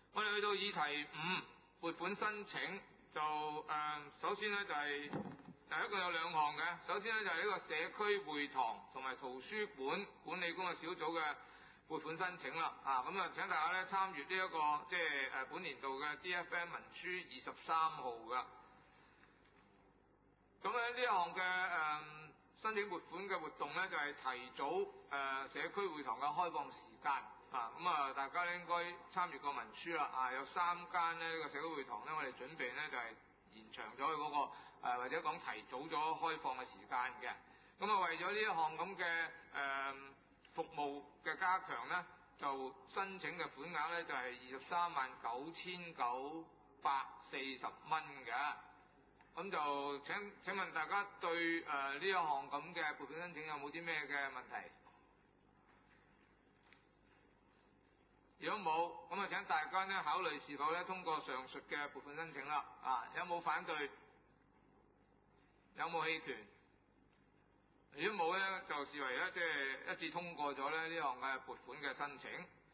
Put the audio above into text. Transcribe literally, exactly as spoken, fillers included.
我哋去到議題五，撥款申請就誒、呃，首先咧就係、是、第一個有兩項嘅，首先咧就係、是、呢個社區會堂同埋圖書館管理工作小組嘅撥款申請啦。啊，咁啊請大家咧參與呢一個即係誒本年度嘅 D F M 文書二十三號噶。咁咧呢一項嘅誒、呃、申請撥款嘅活動咧就係、是、提早誒、呃、社區會堂嘅開放時間。啊，咁啊，大家咧應該參閱過文書啦。啊，有三間咧呢個社區會堂咧，我哋準備咧就係、是、延長咗佢嗰個、呃、或者講提早咗開放嘅時間嘅。咁啊，為咗呢一項咁嘅誒服務嘅加強咧，就申請嘅款額咧就係二十三萬九千九百四十蚊嘅。咁就請請問大家對誒呢一項咁嘅撥款申請有冇啲咩嘅問題？如果冇，咁啊請大家咧考慮是否咧通過上述嘅撥款申請啦。啊，有冇反對？有冇棄權？如果冇咧，就視為咧即係一致通過咗咧呢項嘅撥款嘅申請。